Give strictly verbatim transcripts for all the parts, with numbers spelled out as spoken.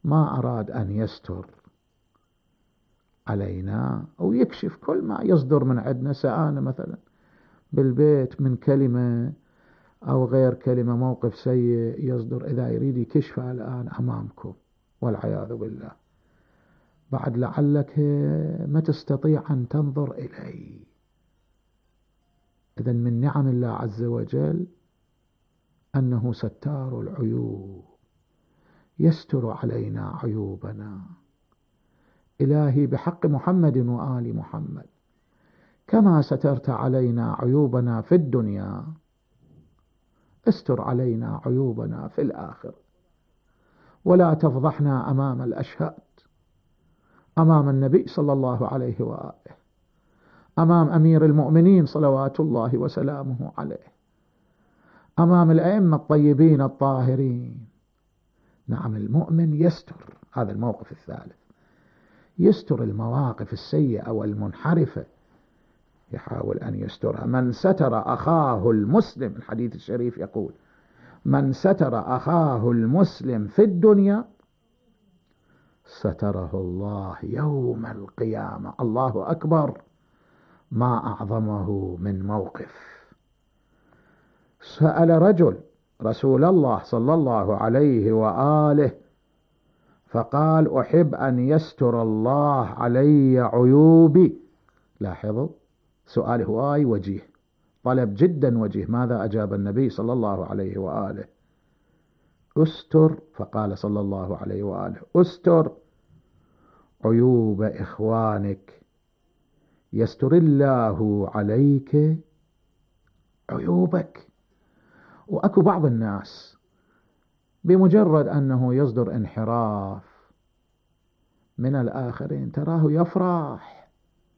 ما أراد أن يستر علينا أو يكشف كل ما يصدر من عندنا، سأنا مثلا بالبيت من كلمة أو غير كلمة، موقف سيء يصدر، إذا يريد يكشفه الآن أمامكم والعياذ بالله، بعد لعلك ما تستطيع أن تنظر إليه. إذن من نعم الله عز وجل أنه ستار العيوب، يستر علينا عيوبنا. إلهي بحق محمد وآل محمد كما سترت علينا عيوبنا في الدنيا، استر علينا عيوبنا في الآخرة، ولا تفضحنا أمام الأشهاد، أمام النبي صلى الله عليه وآله، أمام أمير المؤمنين صلوات الله وسلامه عليه، أمام الأئمة الطيبين الطاهرين. نعم، المؤمن يستر، هذا الموقف الثالث، يستر المواقف السيئة والمنحرفة، يحاول أن يسترها. من ستر أخاه المسلم، الحديث الشريف يقول: من ستر أخاه المسلم في الدنيا ستره الله يوم القيامة. الله أكبر، ما أعظمه من موقف. سأل رجل رسول الله صلى الله عليه وآله فقال: أحب أن يستر الله علي عيوبي. لاحظوا سؤال هواي وجيه، طلب جدا وجيه. ماذا أجاب النبي صلى الله عليه وآله؟ أستر، فقال صلى الله عليه وآله: أستر عيوب إخوانك يستر الله عليك عيوبك. وأكو بعض الناس بمجرد أنه يصدر انحراف من الآخرين تراه يفرح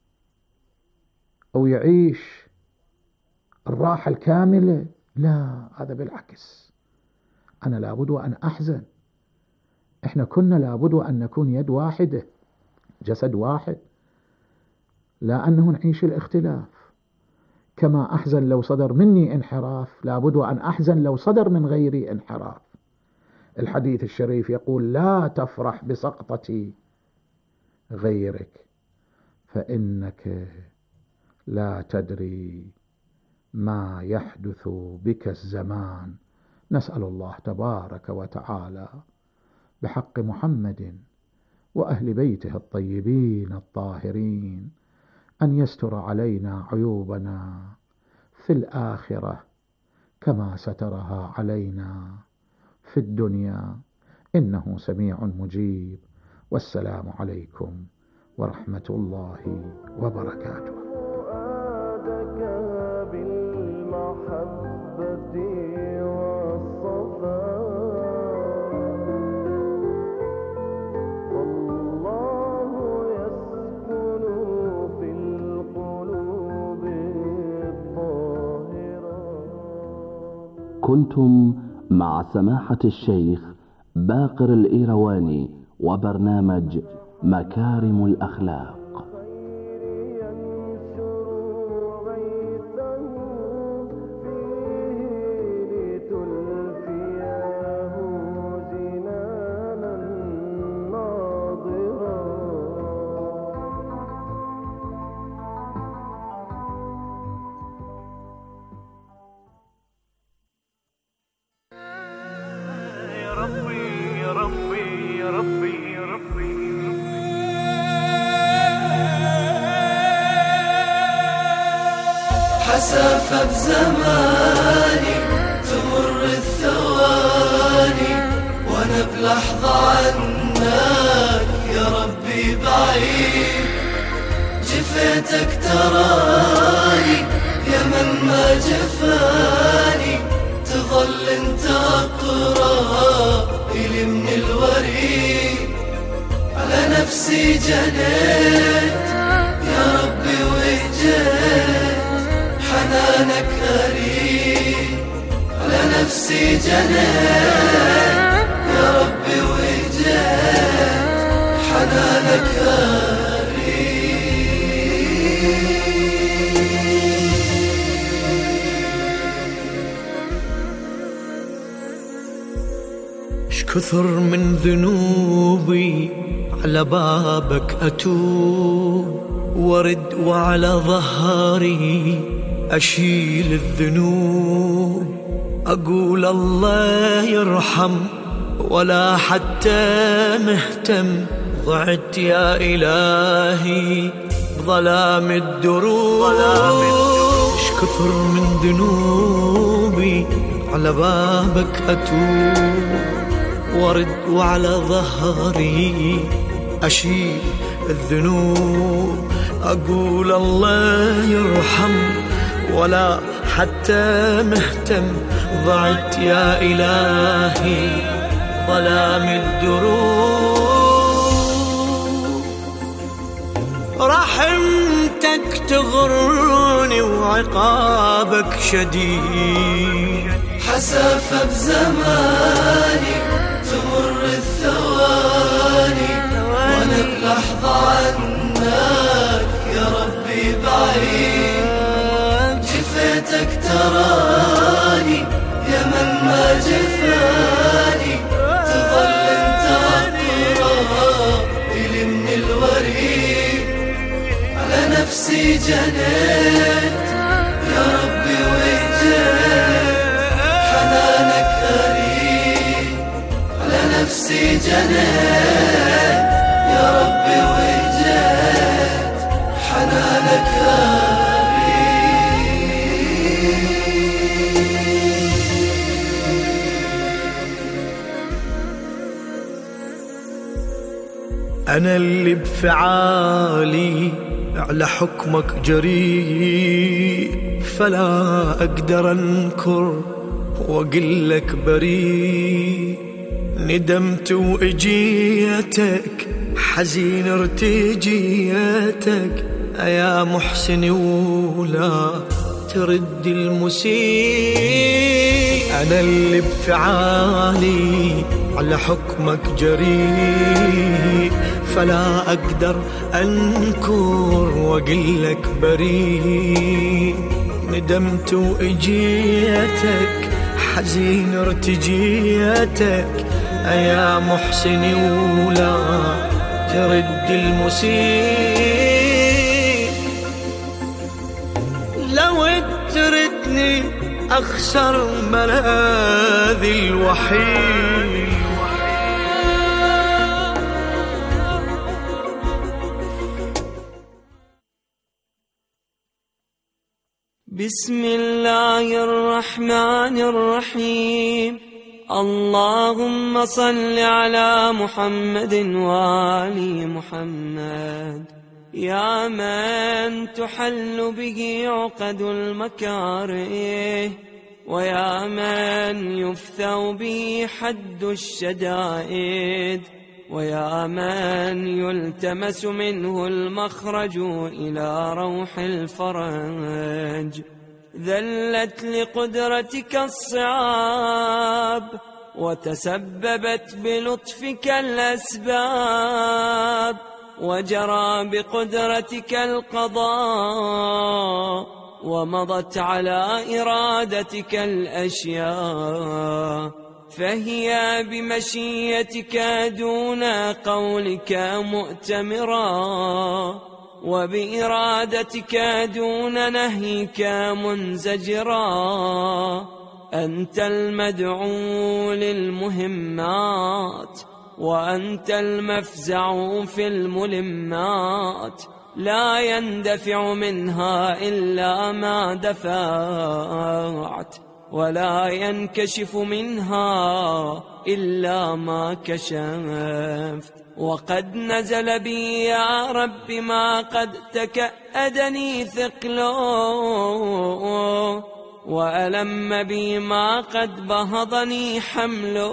أو يعيش الراحة الكاملة. لا، هذا بالعكس، أنا لابد أن أحزن. إحنا كنا لابد أن نكون يد واحدة، جسد واحد، لا أنه نعيش الاختلاف. كما أحزن لو صدر مني انحراف، لابد أن أحزن لو صدر من غيري انحراف. الحديث الشريف يقول: لا تفرح بسقطة غيرك فإنك لا تدري ما يحدث بك الزمان. نسأل الله تبارك وتعالى بحق محمد وأهل بيته الطيبين الطاهرين أن يستر علينا عيوبنا في الآخرة كما سترها علينا في الدنيا، إنه سميع مجيب. والسلام عليكم ورحمة الله وبركاته. كنتم مع سماحة الشيخ باقر الإيرواني وبرنامج مكارم الأخلاق. حسافة بزماني تمر الثواني وانا بلحظة عنك يا ربي بعيد. جفيتك تراني يا من ما جفاني، تظل انت اقرب الي من الوريد. على نفسي جنيت يا ربي وجيت، حنانك أريد. على نفسي جنيت يا ربي وجيت، حنانك أريد. كثر من ذنوبي على بابك أتوب، ورد وعلى ظهري أشيل الذنوب، أقول الله يرحم ولا حتى مهتم، ضعت يا إلهي ظلام الدروب. كثر من ذنوبي على بابك أتوب، ورد وعلى ظهري أشيل الذنوب، أقول الله يرحم ولا حتى مهتم، ضعت يا إلهي ظلام الدروب. رحمتك تغرني وعقابك شديد، حسافة بزماني تمر الثواني، وانا بلحظة عنك يا ربي بعيد. جفيتك تراني يا من ما جفاني، تظل انت اقرب الي من الوريد. على نفسي جنيت يا ربي وجيت، حنانك أريد. على نفسي جنيت يا ربي وجيت، حنانك أريد. أنا اللي بفعالي على حكمك جريء، فلا أقدر أنكر وأقلك بريء. ندمت وإجيتك حزين ارتجيتك، يا محسن ولا ترد المسيء. أنا اللي بفعالي على حكمك جريء، فلا أقدر أنكر وأقلك بريء. ندمت وإجيتك حزين ارتجيتك، يا محسن ولا ترد المسيء. لو تردني أخسر ملاذي الوحيد، بسم الله الرحمن الرحيم. اللهم صل على محمد وآل محمد، يا من تحل به عقد المكاره، ويا من يفثو به حد الشدائد، ويا من يلتمس منه المخرج إلى روح الفرج. ذلت لقدرتك الصعاب، وتسببت بلطفك الأسباب، وجرى بقدرتك القضاء، ومضت على إرادتك الأشياء، فهي بمشيتك دون قولك مؤتمرا، وبإرادتك دون نهيك منزجرا. أنت المدعو للمهمات، وأنت المفزع في الملمات، لا يندفع منها إلا ما دفعت، ولا ينكشف منها إلا ما كشفت. وقد نزل بي يا رب ما قد تكأدني ثقله، وألم بي ما قد بهضني حمله،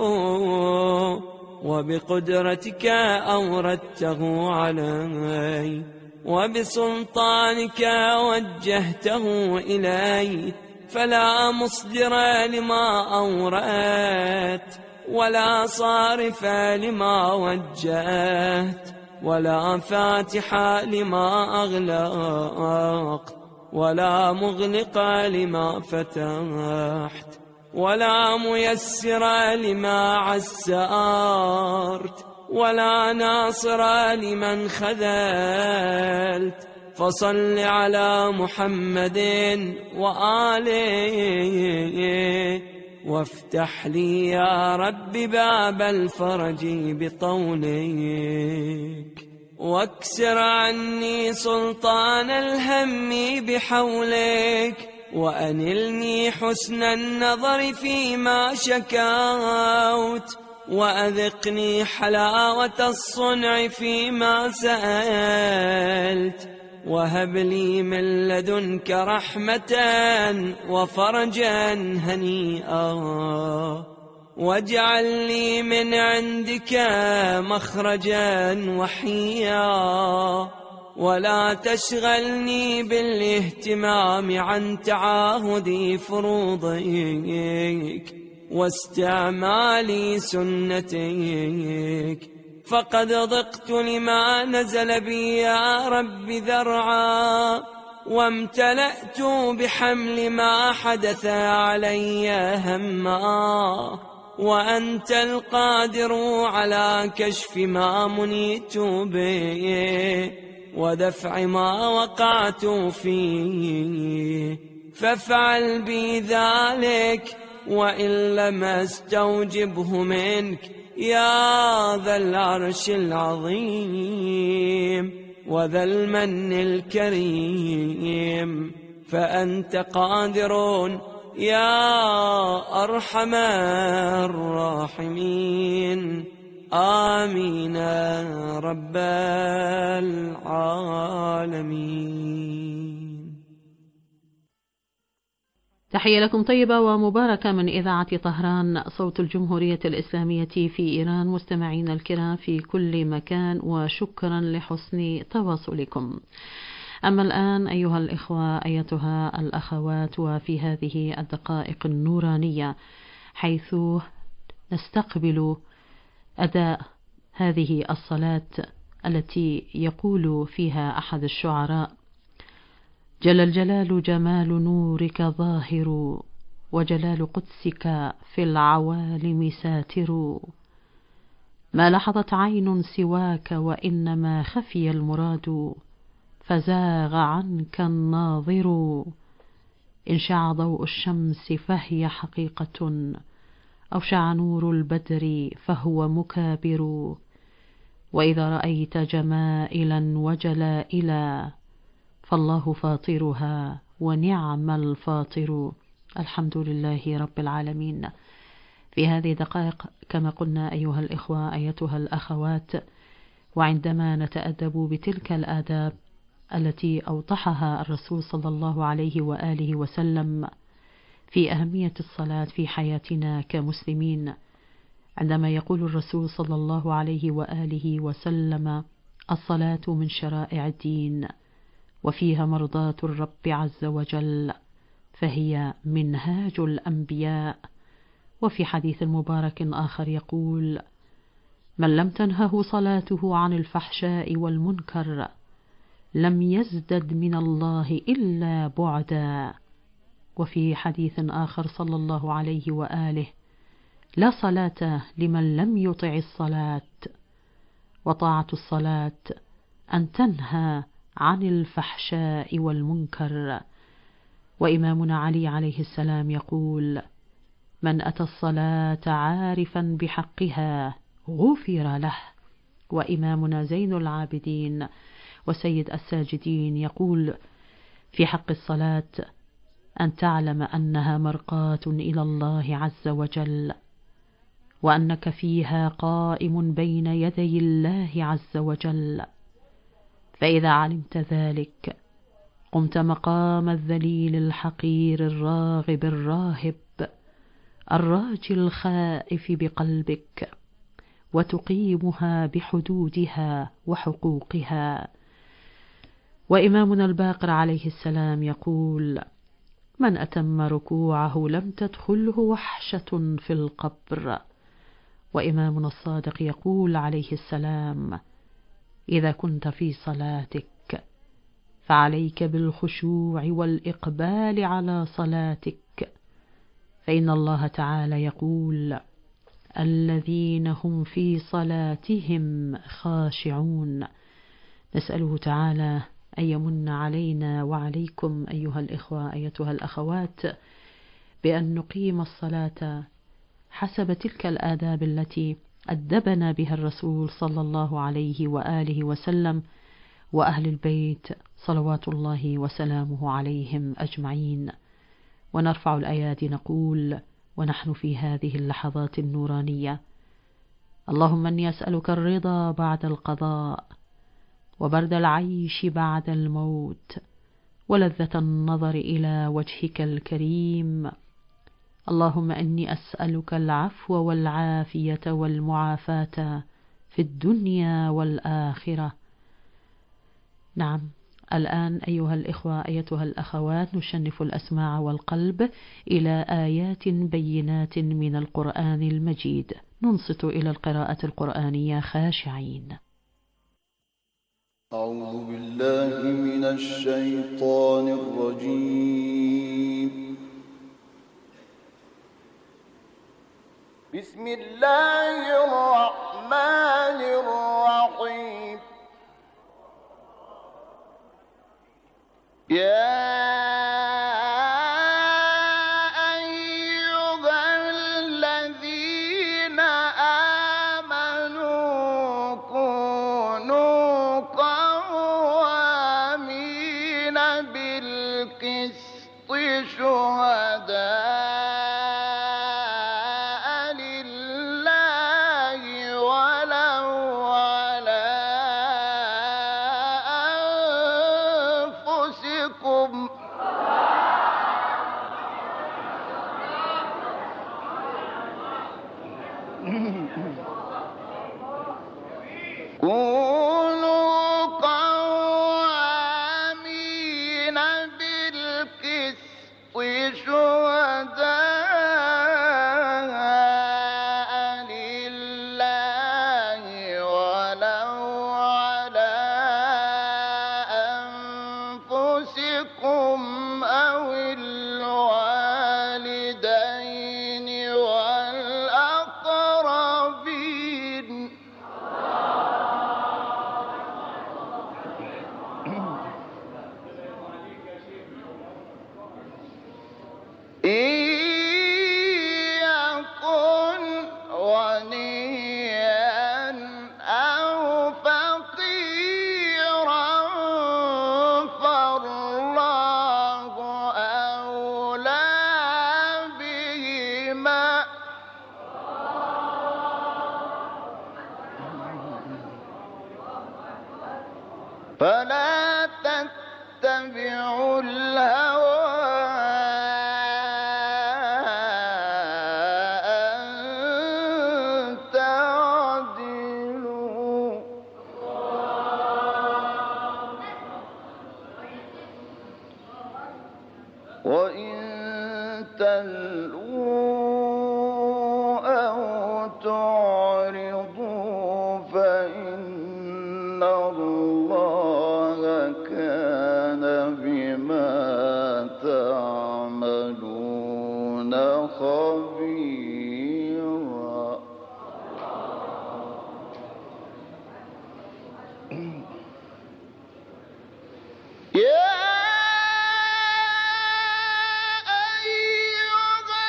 وبقدرتك أوردته علي، وبسلطانك وجهته إلي، فلا مصدر لما أوردت، ولا صارف لما وجهت، ولا فاتح لما أغلقت، ولا مغلق لما فتحت، ولا ميسر لما عسرت ولا ناصر لمن خذلت، فصل على محمد وآله وافتح لي يا رب باب الفرج بطولك، واكسر عني سلطان الهم بحولك، وأنلني حسن النظر فيما شكوت، وأذقني حلاوة الصنع فيما سألت، وهب لي من لدنك رحمة وفرجا هنيئا، واجعل لي من عندك مخرجا وحيا، ولا تشغلني بالاهتمام عن تعاهد فروضك واستعمال سنتك، فقد ضقت لما نزل بي يا رب ذرعا، وامتلأت بحمل ما حدث علي هما، وأنت القادر على كشف ما منيت به ودفع ما وقعت فيه، فافعل بي ذلك وإن لم استوجبه منك يا ذا العرش العظيم وذا المن الكريم، فأنت قادر يا أرحم الراحمين. آمين رب العالمين. تحية لكم طيبة ومباركة من إذاعة طهران صوت الجمهورية الإسلامية في إيران، مستمعين الكرام في كل مكان، وشكرا لحسن تواصلكم. أما الآن أيها الإخوة أيتها الأخوات، وفي هذه الدقائق النورانية حيث نستقبل أداء هذه الصلاة التي يقول فيها أحد الشعراء: جل الجلال جمال نورك ظاهر، وجلال قدسك في العوالم ساتر، ما لحظت عين سواك وإنما خفي المراد، فزاغ عنك الناظر، إن شع ضوء الشمس فهي حقيقة، أو شع نور البدر فهو مكابر، وإذا رأيت جمائلا وجلائلا فالله فاطرها ونعم الفاطر. الحمد لله رب العالمين. في هذه الدقائق كما قلنا أيها الإخوة أيتها الأخوات، وعندما نتأدب بتلك الآداب التي أوضحها الرسول صلى الله عليه وآله وسلم في أهمية الصلاة في حياتنا كمسلمين، عندما يقول الرسول صلى الله عليه وآله وسلم: الصلاة من شرائع الدين وفيها مرضاة الرب عز وجل، فهي منهاج الأنبياء. وفي حديث مبارك آخر يقول: من لم تنهه صلاته عن الفحشاء والمنكر لم يزدد من الله إلا بعدا. وفي حديث آخر صلى الله عليه وآله: لا صلاة لمن لم يطع الصلاة، وطاعة الصلاة أن تنهى عن الفحشاء والمنكر. وإمامنا علي عليه السلام يقول: من أتى الصلاة عارفا بحقها غفر له. وإمامنا زين العابدين وسيد الساجدين يقول في حق الصلاة: أن تعلم أنها مرقاة إلى الله عز وجل، وأنك فيها قائم بين يدي الله عز وجل، فإذا علمت ذلك قمت مقام الذليل الحقير الراغب الراهب الراجي الخائف بقلبك، وتقيمها بحدودها وحقوقها. وإمامنا الباقر عليه السلام يقول: من أتم ركوعه لم تدخله وحشة في القبر. وإمامنا الصادق يقول عليه السلام: إذا كنت في صلاتك فعليك بالخشوع والإقبال على صلاتك، فإن الله تعالى يقول: الذين هم في صلاتهم خاشعون. نسأله تعالى أن يمن علينا وعليكم أيها الإخوة أيتها الأخوات بأن نقيم الصلاة حسب تلك الآداب التي أدبنا بها الرسول صلى الله عليه وآله وسلم وأهل البيت صلوات الله وسلامه عليهم أجمعين. ونرفع الأيادي نقول ونحن في هذه اللحظات النورانية: اللهم إني أسألك الرضا بعد القضاء، وبرد العيش بعد الموت، ولذة النظر إلى وجهك الكريم. اللهم إني أسألك العفو والعافية والمعافاة في الدنيا والآخرة. نعم، الآن أيها الإخوة أيتها الأخوات نشنف الأسماع والقلب إلى آيات بينات من القرآن المجيد، ننصت إلى القراءة القرآنية خاشعين. أعوذ بالله من الشيطان الرجيم. بسم الله الرحمن الرحيم. يا فلا تتبعوا الهوى أن تعدلوا وإن تلووا أو تعرضوا فإن الله كان بما تعملون خبيرا. يا أيها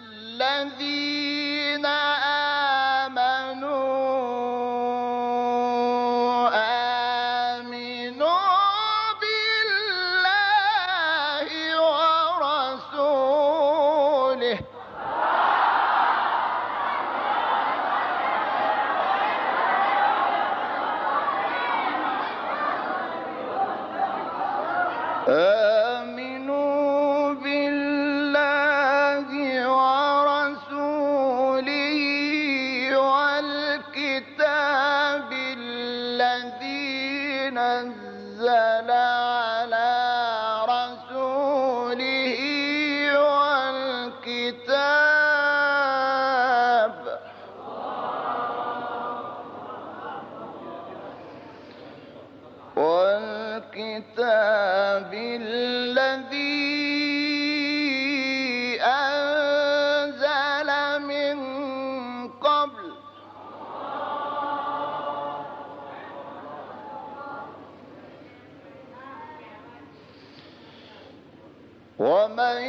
الذين آمنوا آمنوا بالله ورسوله والكتاب الذي نزل على رسوله والكتاب والكتاب الذي أنزل ومن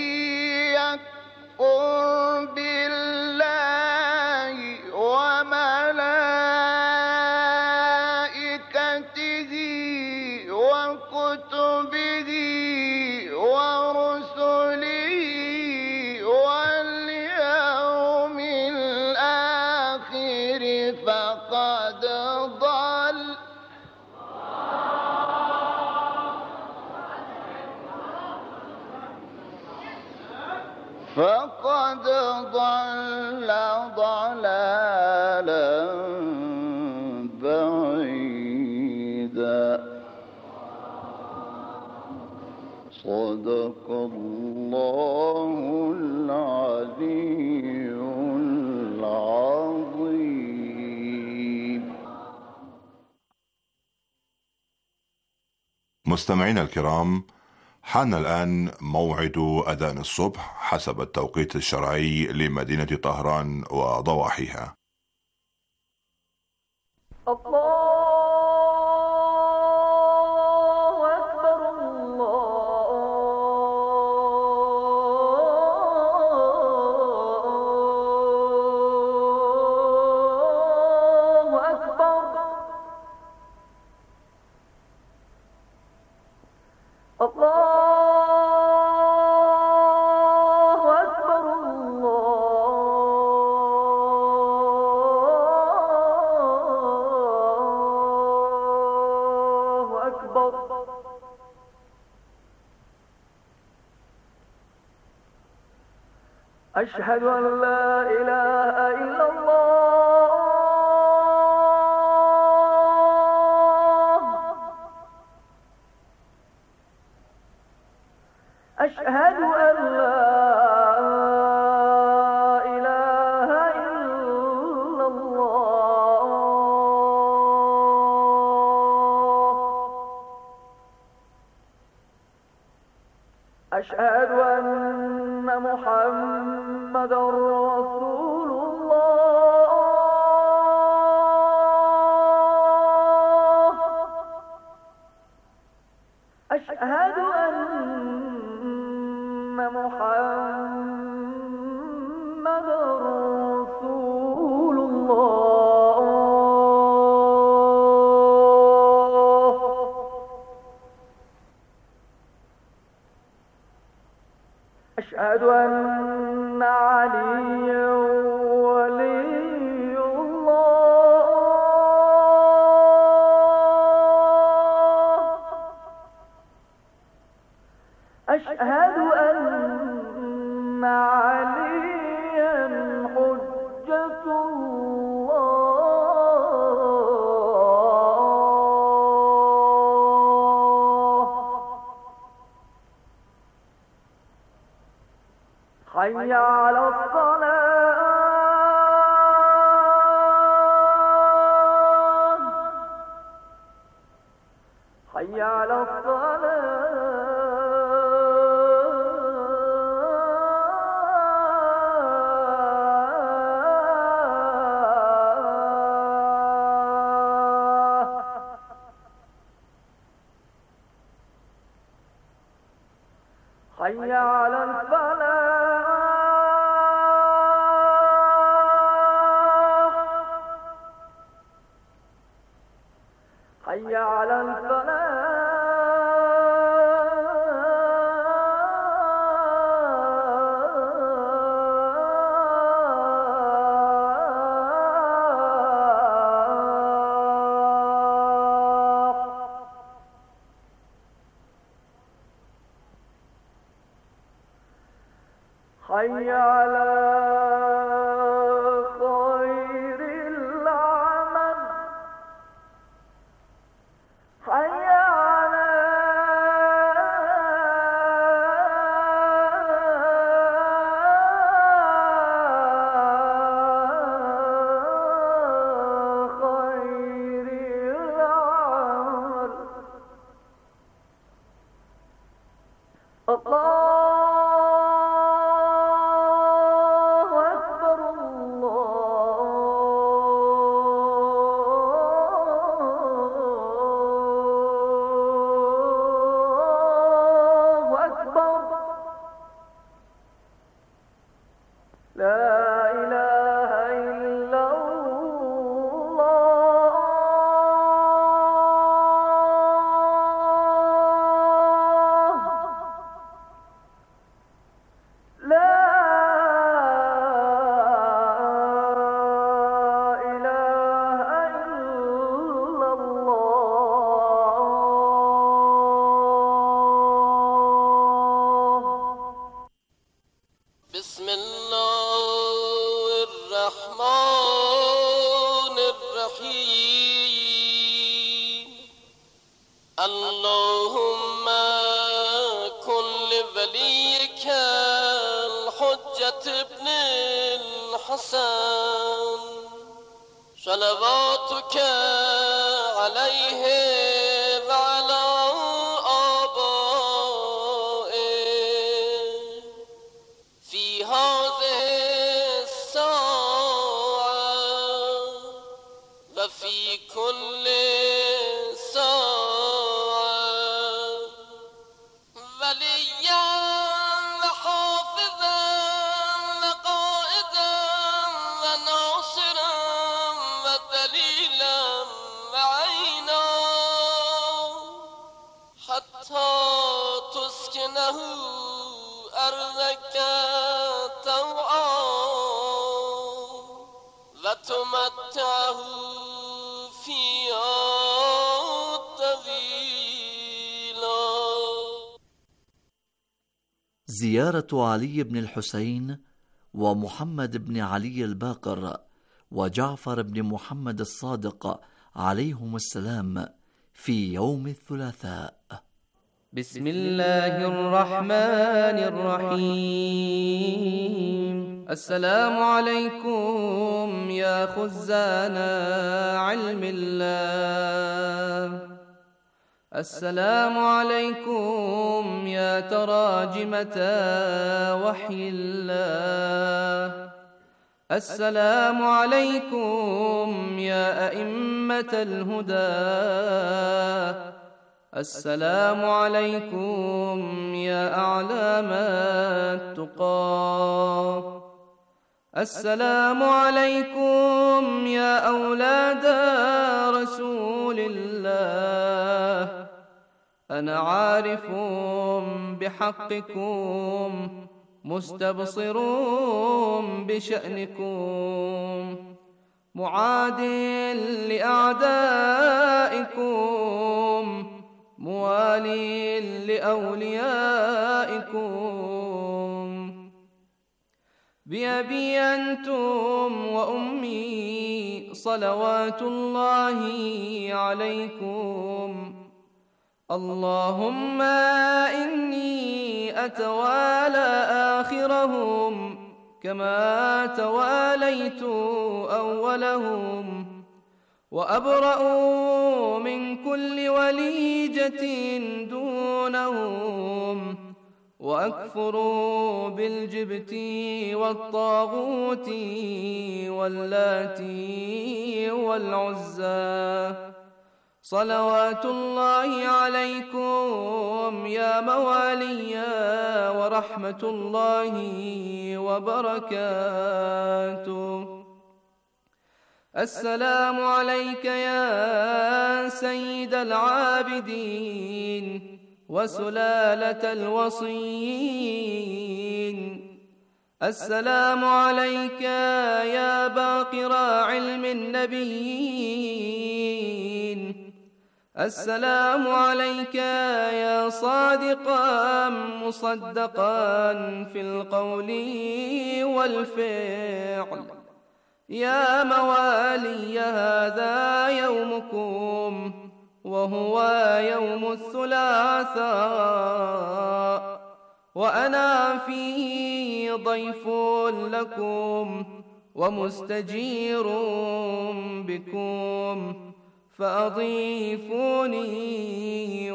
يكفر بالله وملائكته وكتبه ورسله واليوم الآخر فقد ضل فقد ضل ضلالا بعيدا. صدق الله العلي العظيم. مستمعينا الكرام، حان الآن موعد أذان الصبح حسب التوقيت الشرعي لمدينة طهران وضواحيها. الله أكبر الله أكبر الله أشهد أن لا إله إلا الله. أشهد أن لا إله إلا الله. أشهد أن محمد رسول الله. أشهد أن محمد رسول الله. أشهد أن عليا ولي الله. أشهد أن عليا حجة الله. حي على الصلاة. حي على الصلاة. حي على الفلاح. حي على الفلاح. حي على خير العمل. حي على خير العمل. الله اللهم كن لوليك الحجة ابن الحسن صلواتك عليه وعلى آبائه في هذه الساعة وفي كل وتمتعه فيها طويلا. زيارة علي بن الحسين ومحمد بن علي الباقر وجعفر بن محمد الصادق عليهم السلام في يوم الثلاثاء. بسم الله الرحمن الرحيم. السلام عليكم يا خزان علم الله، السلام عليكم يا تراجمة وحي الله، السلام عليكم يا أئمة الهدى، السلام عليكم يا أعلام التقى، السلام عليكم يا أولاد رسول الله. أنا عارف بحقكم مستبصر بشأنكم، معاد لأعدائكم موالي لأوليائكم. بأبي أنتم وأمي صلوات الله عليكم. اللهم إني أتوالى آخرهم كما تواليت أولهم، وأبرأ من كل وليجة دونهم، وأكفر بالجبت والطاغوت واللات والعزى. صلوات الله عليكم يا موالي ورحمة الله وبركاته. السلام عليك يا سيد العابدين وسلالة الوصيين. السلام عليك يا باقر علم النبيين. السلام عليك يا صادقا مصدقا في القول والفعل. يا موالي هذا يومكم وهو يوم الثلاثاء، وأنا فيه ضيف لكم ومستجير بكم، فأضيفوني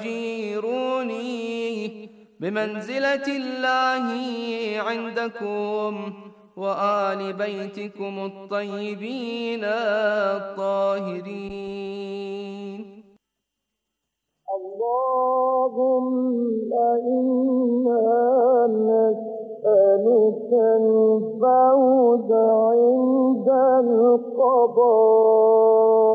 وأجيروني بمنزلة الله عندكم وآل بيتكم الطيبين الطاهرين. اللهم إنا نسألك الفوز عند القضاء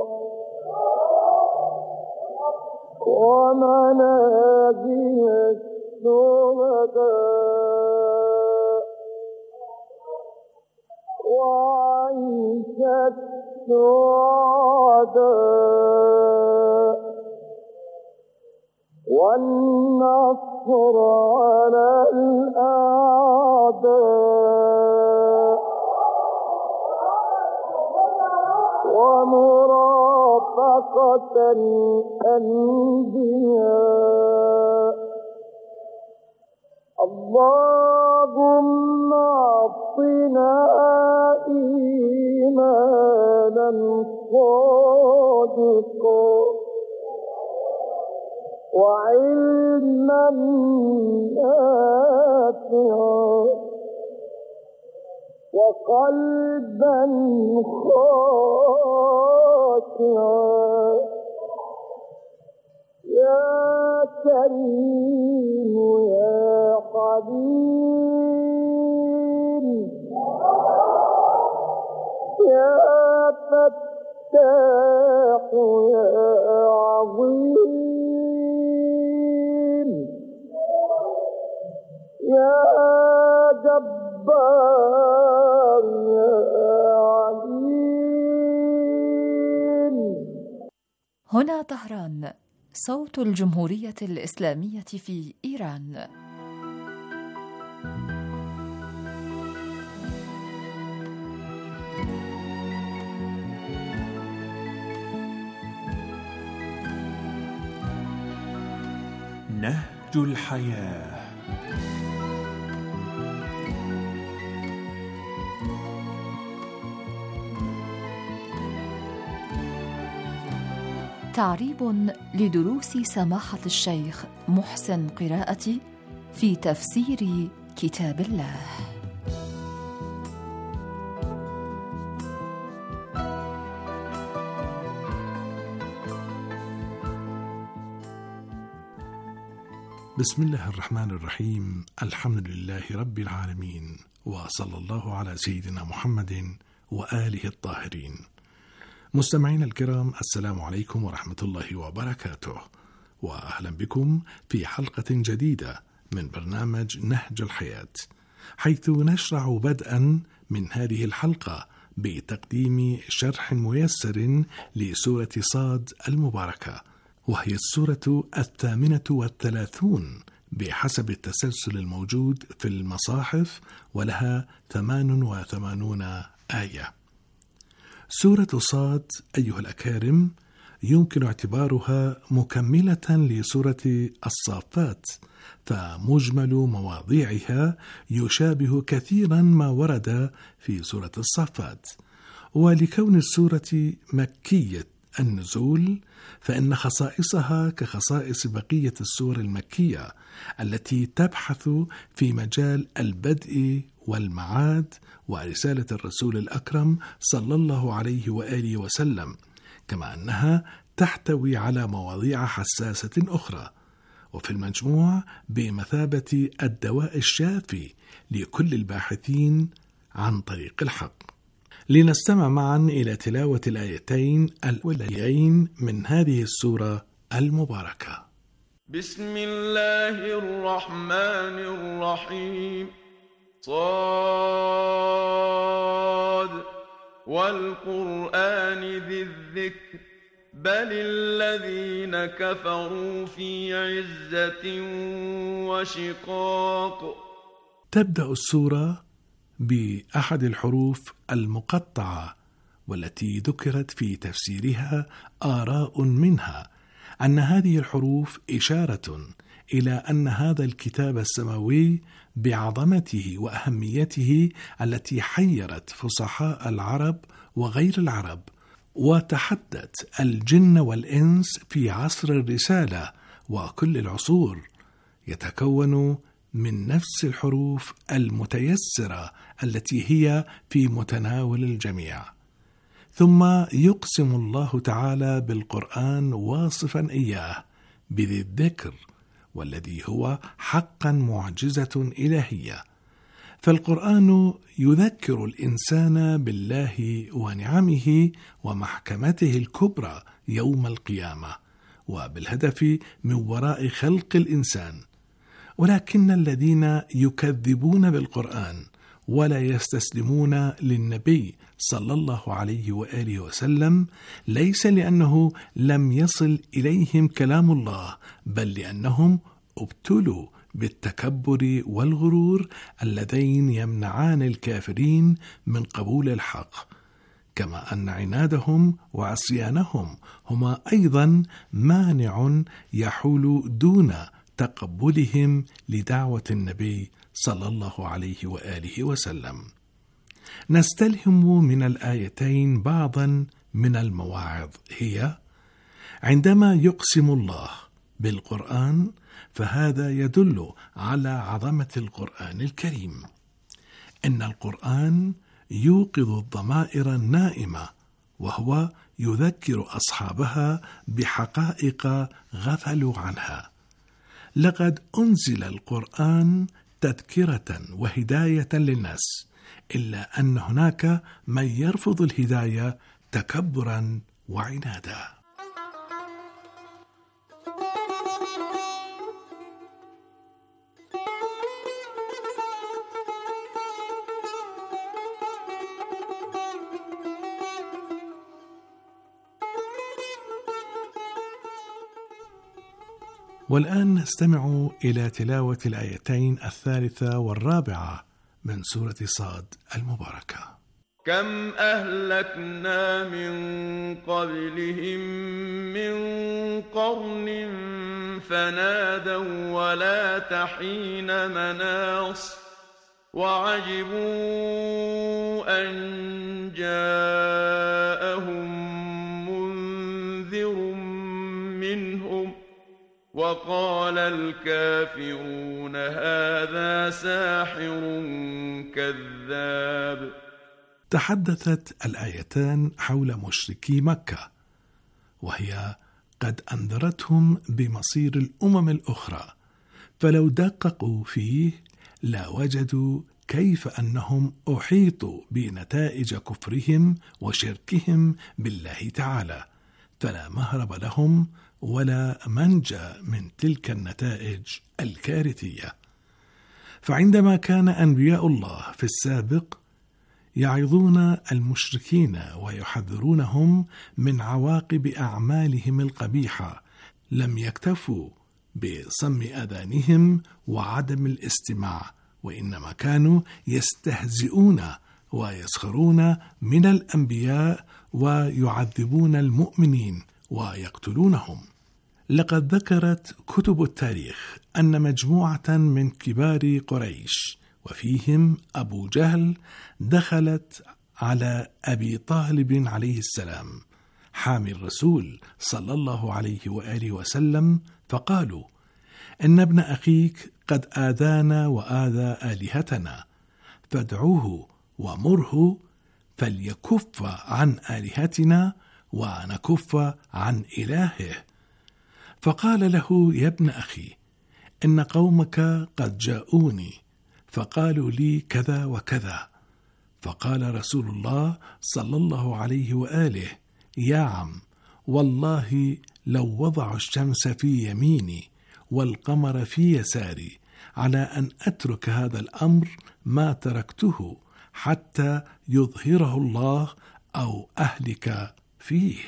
ومنازل الشهداء وعيش السعداء والنصر على الأعداء ومرافعة ناقة الأنبياء اللهم أعطنا إيمانا صادقا وعلما نافعا وقلبا خاشعا يا كريم يا حليم يا فتاح يا عظيم يا جبار يا عليم. هنا طهران، صوت الجمهورية الإسلامية في إيران. نهج الحياة. تعريب لدروس سماحة الشيخ محسن قراءتي في تفسير كتاب الله. بسم الله الرحمن الرحيم. الحمد لله رب العالمين، وصلى الله على سيدنا محمد وآله الطاهرين. مستمعين الكرام، السلام عليكم ورحمة الله وبركاته، وأهلا بكم في حلقة جديدة من برنامج نهج الحياة، حيث نشرع بدءا من هذه الحلقة بتقديم شرح ميسر لسورة صاد المباركة، وهي السورة الثامنة والثلاثون بحسب التسلسل الموجود في المصاحف، ولها ثمان وثمانون آية. سورة صاد أيها الأكارم يمكن اعتبارها مكملة لسورة الصافات، فمجمل مواضيعها يشابه كثيرا ما ورد في سورة الصافات. ولكون السورة مكية النزول، فإن خصائصها كخصائص بقية السور المكية التي تبحث في مجال البدء والمعاد ورسالة الرسول الأكرم صلى الله عليه وآله وسلم، كما أنها تحتوي على مواضيع حساسة أخرى، وفي المجموع بمثابة الدواء الشافي لكل الباحثين عن طريق الحق. لنستمع معا إلى تلاوة الآيتين الأوليين من هذه السورة المباركة. بسم الله الرحمن الرحيم. صاد والقرآن ذي الذكر بل الذين كفروا في عزة وشقاق. تبدأ السورة بأحد الحروف المقطعة، والتي ذكرت في تفسيرها آراء منها أن هذه الحروف إشارة إلى أن هذا الكتاب السماوي بعظمته وأهميته التي حيرت فصحاء العرب وغير العرب، وتحدت الجن والإنس في عصر الرسالة وكل العصور، يتكون من نفس الحروف المتيسرة التي هي في متناول الجميع. ثم يقسم الله تعالى بالقرآن واصفا إياه بذي الذكر، والذي هو حقا معجزة إلهية. فالقرآن يذكر الإنسان بالله ونعمه ومحكمته الكبرى يوم القيامة، وبالهدف من وراء خلق الإنسان. ولكن الذين يكذبون بالقرآن ولا يستسلمون للنبي صلى الله عليه وآله وسلم ليس لأنه لم يصل إليهم كلام الله، بل لأنهم ابتلوا بالتكبر والغرور اللذين يمنعان الكافرين من قبول الحق، كما أن عنادهم وعصيانهم هما أيضا مانع يحول دون تقبلهم لدعوة النبي صلى الله عليه وآله وسلم. نستلهم من الآيتين بعضا من المواعظ، هي: عندما يقسم الله بالقرآن فهذا يدل على عظمة القرآن الكريم. إن القرآن يوقظ الضمائر النائمة، وهو يذكر أصحابها بحقائق غفلوا عنها. لقد أنزل القرآن تذكرة وهداية للناس، إلا أن هناك من يرفض الهداية تكبرا وعنادا. والآن نستمع إلى تلاوة الآيتين الثالثة والرابعة من سورة صاد المباركة. كم أهلكنا من قبلهم من قرن فنادوا ولا تحين مناص وعجبوا أن جاءهم منذر منهم وقال الكافرون هذا ساحر كذاب. تحدثت الآيتان حول مشركي مكة، وهي قد أنذرتهم بمصير الأمم الأخرى، فلو دققوا فيه لا وجدوا كيف أنهم أحيطوا بنتائج كفرهم وشركهم بالله تعالى، فلا مهرب لهم ولا منجى من تلك النتائج الكارثية. فعندما كان أنبياء الله في السابق يعظون المشركين ويحذرونهم من عواقب أعمالهم القبيحة، لم يكتفوا بصم آذانهم وعدم الاستماع، وإنما كانوا يستهزئون ويسخرون من الأنبياء ويعذبون المؤمنين ويقتلونهم. لقد ذكرت كتب التاريخ أن مجموعة من كبار قريش وفيهم أبو جهل دخلت على أبي طالب عليه السلام حامي الرسول صلى الله عليه وآله وسلم، فقالوا: إن ابن أخيك قد آذانا وآذى آلهتنا، فادعوه ومره فليكف عن آلهتنا ونكف عن إلهه. فقال له: يا ابن أخي، إن قومك قد جاءوني فقالوا لي كذا وكذا. فقال رسول الله صلى الله عليه وآله: يا عم، والله لو وضعوا الشمس في يميني والقمر في يساري على أن أترك هذا الأمر ما تركته حتى يظهره الله أو أهلك فيه.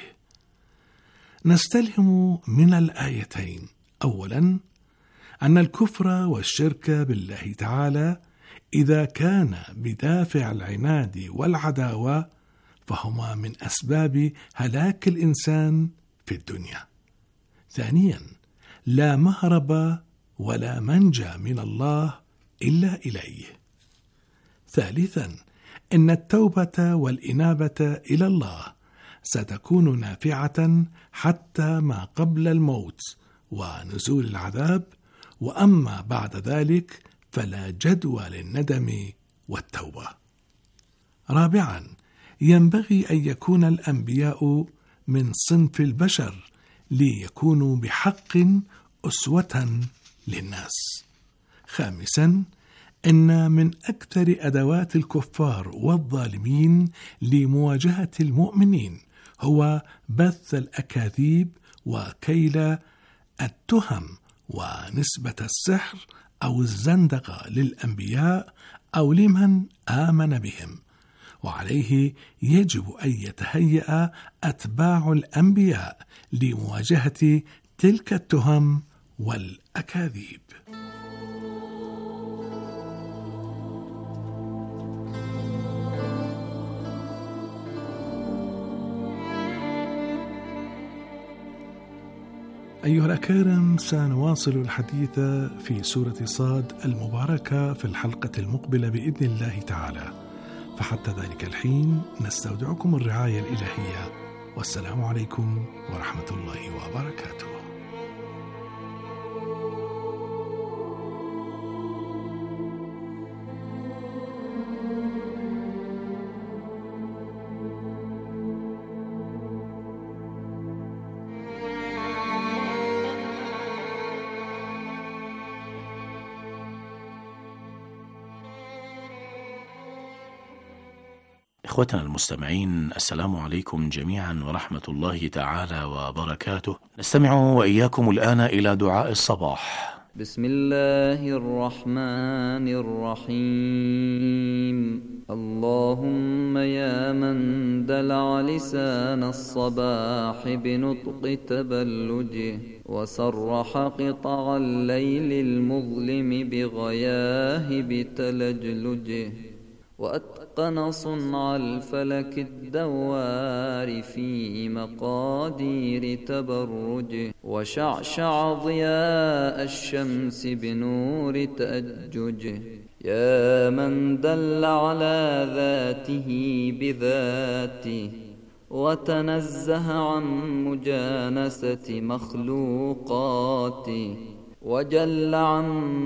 نستلهم من الآيتين أولا أن الكفر والشرك بالله تعالى إذا كان بدافع العناد والعداوة فهما من أسباب هلاك الإنسان في الدنيا. ثانيا لا مهرب ولا منجى من الله إلا إليه. ثالثا إن التوبة والإنابة إلى الله ستكون نافعة حتى ما قبل الموت ونزول العذاب، وأما بعد ذلك فلا جدوى للندم والتوبة. رابعا ينبغي أن يكون الأنبياء من صنف البشر ليكونوا بحق أسوة للناس. خامسا إن من أكثر أدوات الكفار والظالمين لمواجهة المؤمنين هو بث الأكاذيب وكيل التهم ونسبة السحر أو الزندقة للأنبياء أو لمن آمن بهم، وعليه يجب أن يتهيأ أتباع الأنبياء لمواجهة تلك التهم والأكاذيب. أيها الأكارم، سنواصل الحديث في سورة صاد المباركة في الحلقة المقبلة بإذن الله تعالى، فحتى ذلك الحين نستودعكم الرعاية الإلهية، والسلام عليكم ورحمة الله وبركاته. إخوتنا المستمعين، السلام عليكم جميعا ورحمة الله تعالى وبركاته. نستمع وإياكم الآن إلى دعاء الصباح. بسم الله الرحمن الرحيم. اللهم يا من دلع لسان الصباح بنطق تبلجه، وسرح قطع الليل المظلم بغياهب تلجلجه، وأتقن صنع الفلك الدوار في مقادير تبرجه، وشعشع ضياء الشمس بنور تأججه. يا من دل على ذاته بذاته، وتنزه عن مجانسة مخلوقاته، وجل عن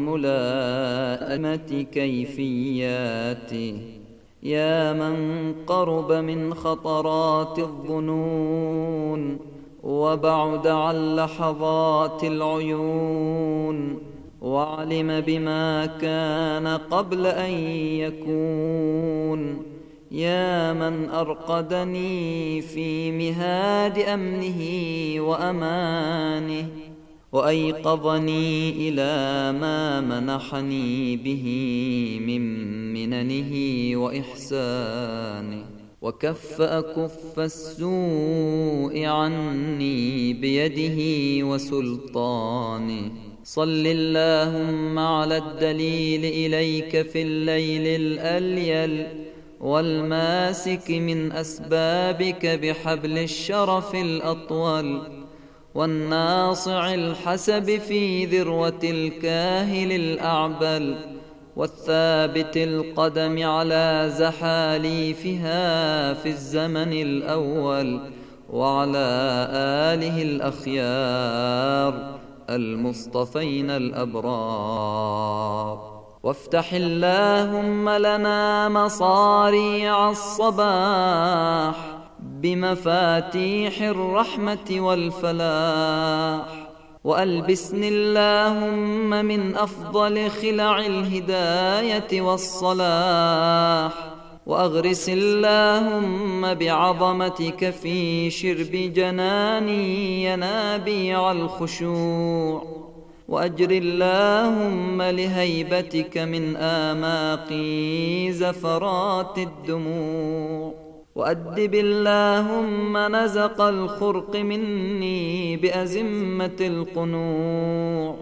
ملائمة كيفياته. يا من قرب من خطرات الظنون، وبعد عن لحظات العيون، وعلم بما كان قبل أن يكون. يا من أرقدني في مهاد أمنه وأمانه، وأيقظني إلى ما منحني به من مننه وإحسانه، وكف أكف السوء عني بيده وسلطانه. صل اللهم على الدليل إليك في الليل الأليل، والماسك من أسبابك بحبل الشرف الأطول، والناصع الحسب في ذروة الكاهل الأعبل، والثابت القدم على زحاليفها في الزمن الأول، وعلى آله الأخيار المصطفين الأبرار. وافتح اللهم لنا مصاريع الصباح بمفاتيح الرحمة والفلاح، وألبسني اللهم من أفضل خلع الهداية والصلاح، وأغرس اللهم بعظمتك في شرب جناني ينابيع الخشوع، وأجر اللهم لهيبتك من آماقي زفرات الدموع، وأدب اللهم نزق الخرق مني بأزمة القنوع.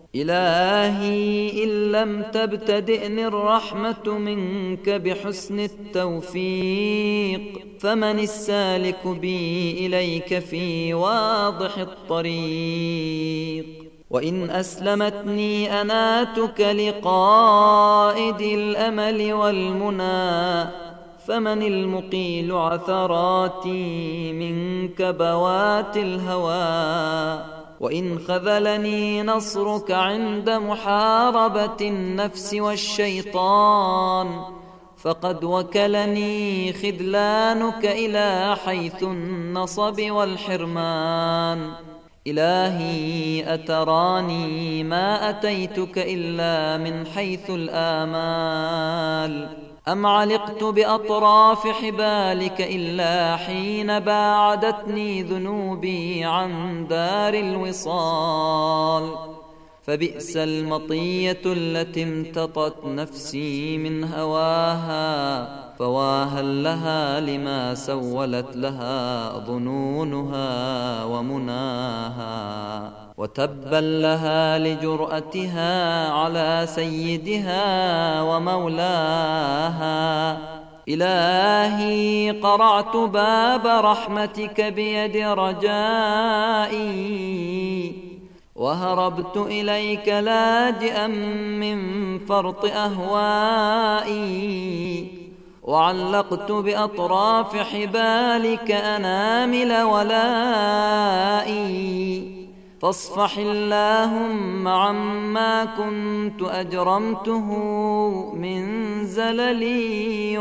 إلهي إن لم تبتدئني الرحمة منك بحسن التوفيق، فمن السالك بي إليك في واضح الطريق. وإن أسلمتني أناتك لقائد الأمل والمنى، فمن المقيل عثراتي من كبوات الهوى. وإن خذلني نصرك عند محاربة النفس والشيطان، فقد وكلني خذلانك إلى حيث النصب والحرمان. إلهي أتراني ما أتيتك إلا من حيث الآمال، أم علقت بأطراف حبالك إلا حين باعدتني ذنوبي عن دار الوصال. فبئس المطية التي امتطت نفسي من هواها، فواها لها لما سولت لها ظنونها ومناها، وتبا لها لجرأتها على سيدها ومولاها. إلهي قرعت باب رحمتك بيد رجائي، وهربت إليك لاجئا من فرط أهوائي، وعلقت بأطراف حبالك أنامل ولائي. فاصفح اللهم عما كنت أجرمته من زللي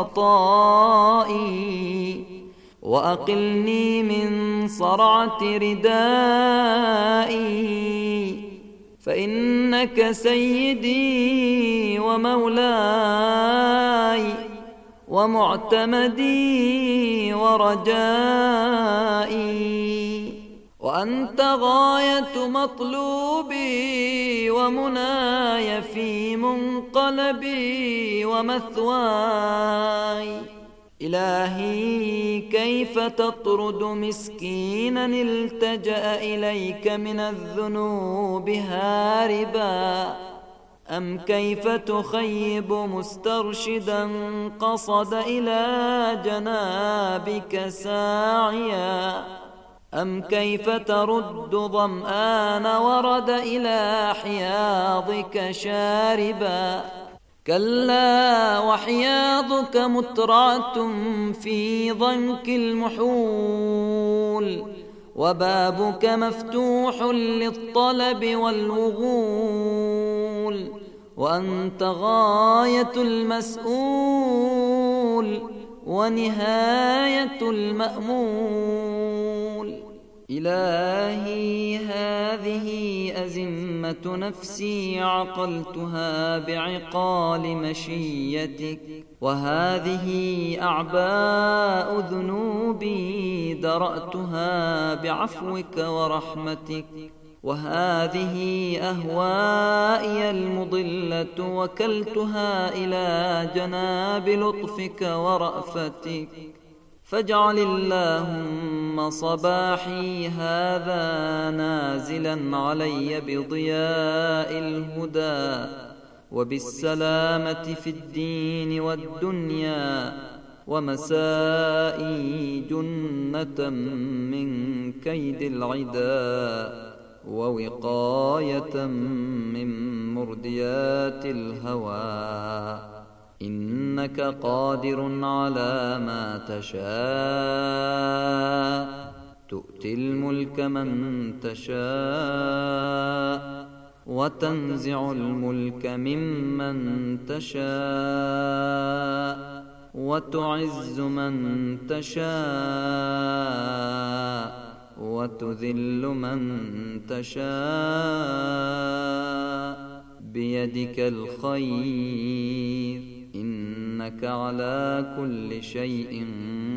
وخطائي، وأقلني من صرعة ردائي، فإنك سيدي ومولاي ومعتمدي ورجائي، وأنت غاية مطلوبي ومناي في منقلبي ومثواي. إلهي كيف تطرد مسكينا التجأ إليك من الذنوب هاربا، أم كيف تخيب مسترشدا قصد إلى جنابك ساعيا، أم كيف ترد ظمآن ورد إلى حياضك شاربا. كلا وحياضك مترعة في ضنك المحول، وبابك مفتوح للطلب والوغول، وأنت غاية المسؤول ونهاية المأمول. إلهي هذه أزمة نفسي عقلتها بعقال مشيتك، وهذه أعباء ذنوبي درأتها بعفوك ورحمتك، وهذه أهوائي المضلة وكلتها إلى جناب لطفك ورأفتك. فاجعل اللهم صباحي هذا نازلا علي بضياء الهدى وبالسلامة في الدين والدنيا، ومسائي جنة من كيد العدا، ووقاية من مرديات الهوى. إنك قادر على ما تشاء، تؤتي الملك من تشاء، وتنزع الملك ممن تشاء، وتعز من تشاء، وتذل من تشاء، بيدك الخير، إنك على كل شيء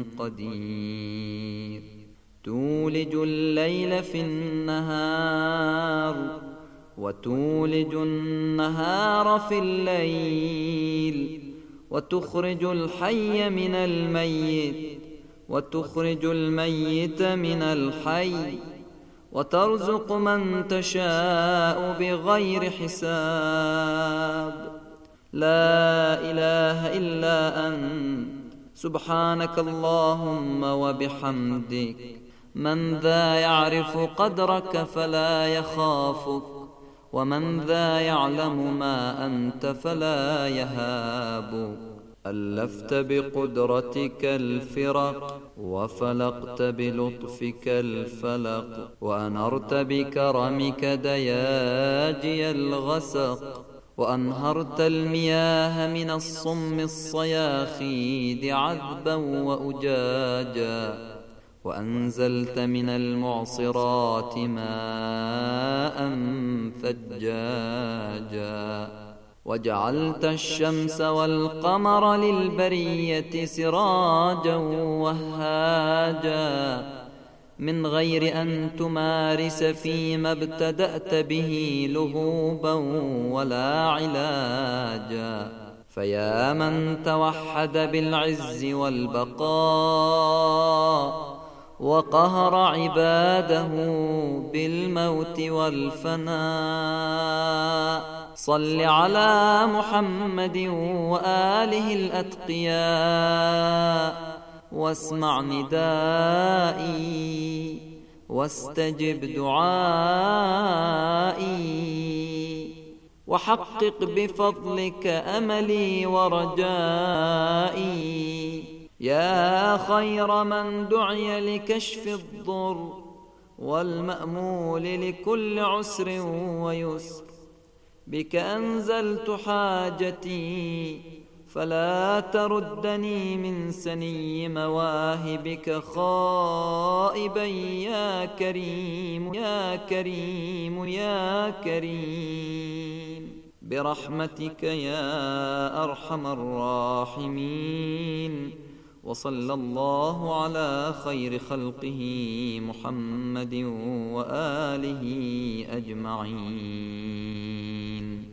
قدير. تولج الليل في النهار، وتولج النهار في الليل، وتخرج الحي من الميت، وتخرج الميت من الحي، وترزق من تشاء بغير حساب. لا إله إلا أنت سبحانك اللهم وبحمدك. من ذا يعرف قدرك فلا يخافك، ومن ذا يعلم ما أنت فلا يهابك. ألفت بقدرتك الفرق، وفلقت بلطفك الفلق، وأنرت بكرمك دياجي الغسق، وأنهرت المياه من الصم الصياخيد عذبا وأجاجا، وأنزلت من المعصرات ماء ثجاجا، وجعلت الشمس والقمر للبرية سراجا وهاجا، من غير أن تمارس فيما ابتدأت به لغوبا ولا علاجا. فيا من توحد بالعز والبقاء، وقهر عباده بالموت والفناء، صل على محمد وآله الأتقياء، واسمع ندائي. واستجب دعائي وحقق بفضلك أملي ورجائي يا خير من دعي لكشف الضر والمأمول لكل عسر ويسر بك أنزلت حاجتي فلا تردني من سني مواهبك خائبا يا كريم يا كريم يا كريم برحمتك يا أرحم الراحمين. وصلى الله على خير خلقه محمد وآله أجمعين.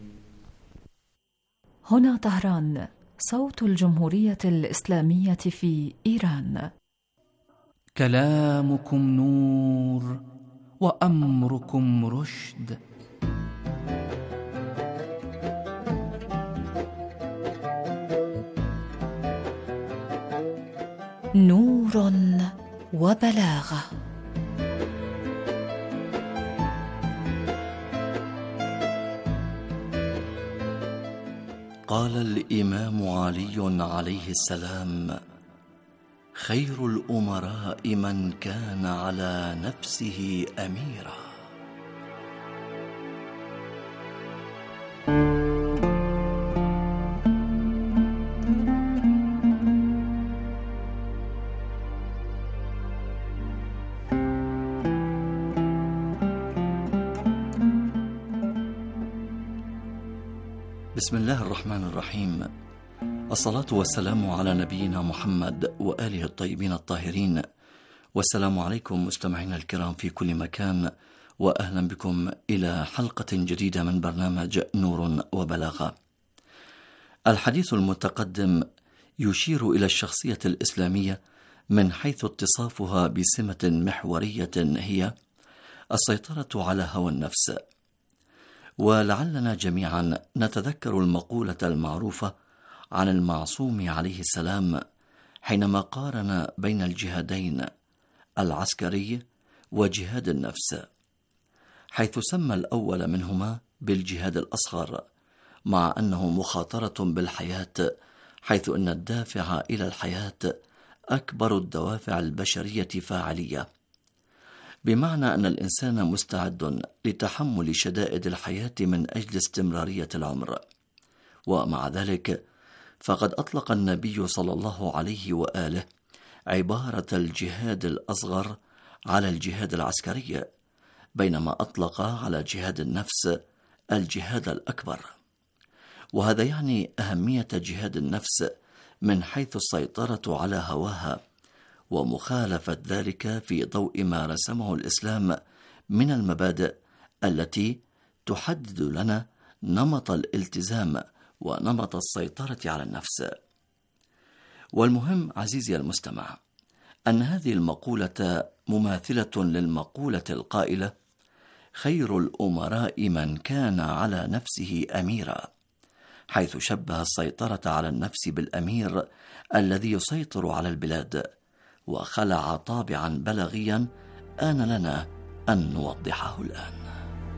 هنا طهران، صوت الجمهورية الإسلامية في إيران. كلامكم نور وأمركم رشد. نور وبلاغة. قال الإمام علي عليه السلام: خير الأمراء من كان على نفسه أميرا. بسم الله الرحمن الرحيم. الصلاة والسلام على نبينا محمد وآله الطيبين الطاهرين، والسلام عليكم مستمعينا الكرام في كل مكان، وأهلا بكم إلى حلقة جديدة من برنامج نور وبلاغة. الحديث المتقدم يشير إلى الشخصية الإسلامية من حيث اتصافها بسمة محورية هي السيطرة على هوى النفس. ولعلنا جميعا نتذكر المقولة المعروفة عن المعصوم عليه السلام حينما قارن بين الجهادين العسكري وجهاد النفس، حيث سمى الأول منهما بالجهاد الأصغر، مع أنه مخاطرة بالحياة، حيث أن الدافع إلى الحياة أكبر الدوافع البشرية فاعلية، بمعنى أن الإنسان مستعد لتحمل شدائد الحياة من أجل استمرارية العمر. ومع ذلك فقد أطلق النبي صلى الله عليه وآله عبارة الجهاد الأصغر على الجهاد العسكري، بينما أطلق على جهاد النفس الجهاد الأكبر. وهذا يعني أهمية جهاد النفس من حيث السيطرة على هواها، ومخالفة ذلك في ضوء ما رسمه الإسلام من المبادئ التي تحدد لنا نمط الالتزام ونمط السيطرة على النفس. والمهم عزيزي المستمع أن هذه المقولة مماثلة للمقولة القائلة: خير الأمراء من كان على نفسه أميرا، حيث شبه السيطرة على النفس بالأمير الذي يسيطر على البلاد، وخلع طابعا بلاغيا آن لنا أن نوضحه الآن.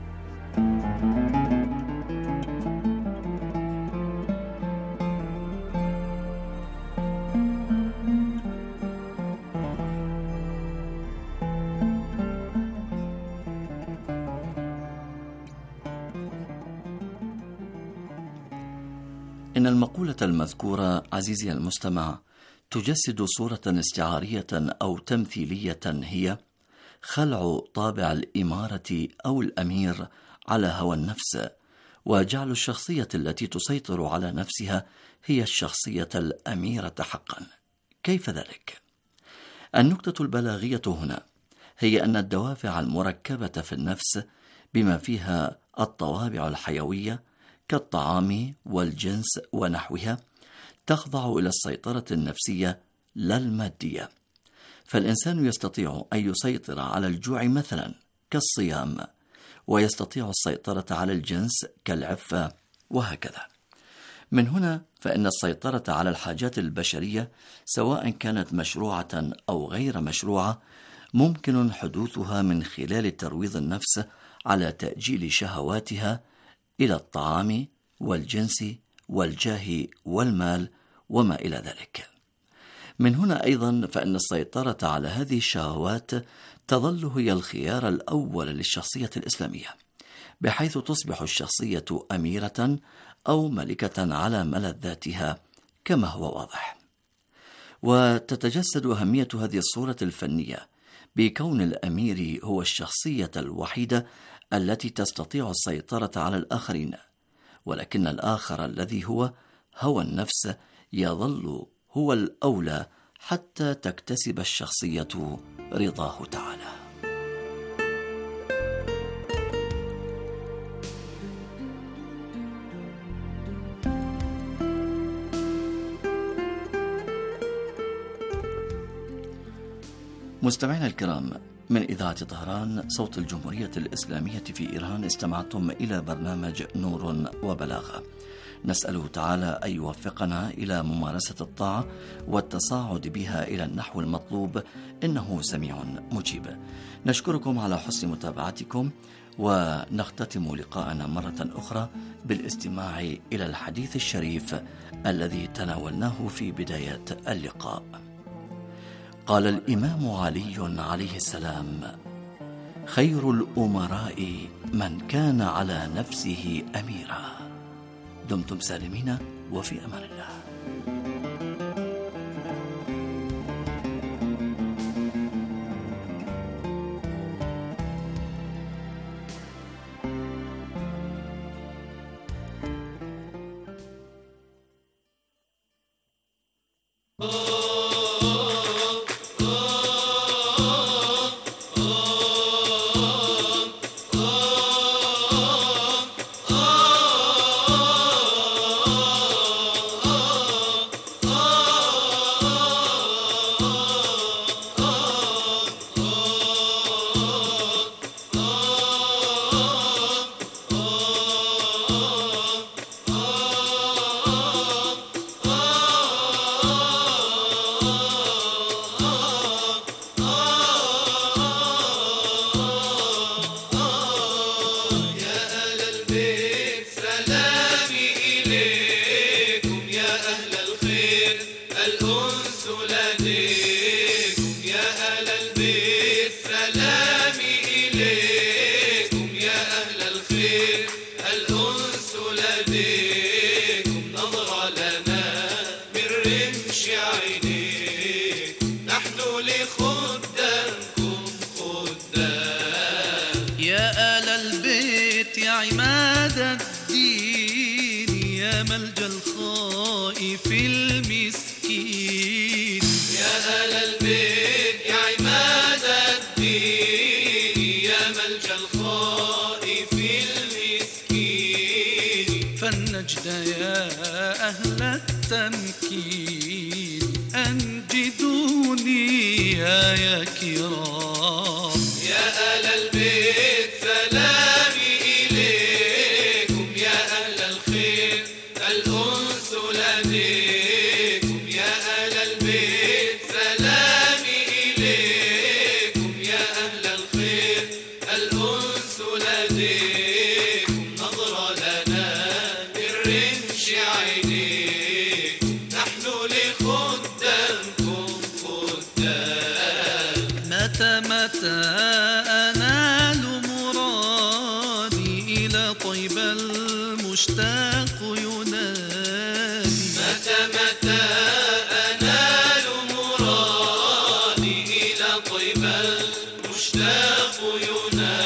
إن المقولة المذكورة عزيزي المستمع تجسد صورة استعارية أو تمثيلية هي خلع طابع الإمارة أو الأمير على هوى النفس، وجعل الشخصية التي تسيطر على نفسها هي الشخصية الأميرة حقا. كيف ذلك؟ النكتة البلاغية هنا هي أن الدوافع المركبة في النفس بما فيها الطوابع الحيوية كالطعام والجنس ونحوها تخضع إلى السيطرة النفسية لا المادية. فالإنسان يستطيع أن يسيطر على الجوع مثلا كالصيام، ويستطيع السيطرة على الجنس كالعفة، وهكذا. من هنا فإن السيطرة على الحاجات البشرية سواء كانت مشروعة أو غير مشروعة ممكن حدوثها من خلال ترويض النفس على تأجيل شهواتها إلى الطعام والجنس والجاه والمال وما إلى ذلك. من هنا أيضا فإن السيطرة على هذه الشهوات تظل هي الخيار الأول للشخصية الإسلامية، بحيث تصبح الشخصية أميرة أو ملكة على ملذاتها كما هو واضح. وتتجسد أهمية هذه الصورة الفنية بكون الأمير هو الشخصية الوحيدة التي تستطيع السيطرة على الآخرين، ولكن الآخر الذي هو هوى النفس يظل هو الأولى حتى تكتسب الشخصية رضاه تعالى. مستمعينا الكرام، من إذاعة طهران صوت الجمهورية الإسلامية في إيران استمعتم إلى برنامج نور وبلاغة. نسأله تعالى أن يوفقنا إلى ممارسة الطاعة والتصاعد بها إلى النحو المطلوب، إنه سميع مجيب. نشكركم على حسن متابعتكم، ونختتم لقاءنا مرة أخرى بالاستماع إلى الحديث الشريف الذي تناولناه في بداية اللقاء. قال الإمام علي عليه السلام: خير الأمراء من كان على نفسه أميرا. دمتم سالمين وفي أمان الله. ملجأ الخائف المسكين، يا أهل البيت يا عماد الدين، يا ملجأ الخائف المسكين. فالنجد يا أهل التمكين، أنجدوني يا يا كرام. يا أهل البيت سلامي إليكم، يا أهل الخير الأنس لديكم. يا أهل البيت سلامي إليكم، يا أهل الخير الأنس لديكم.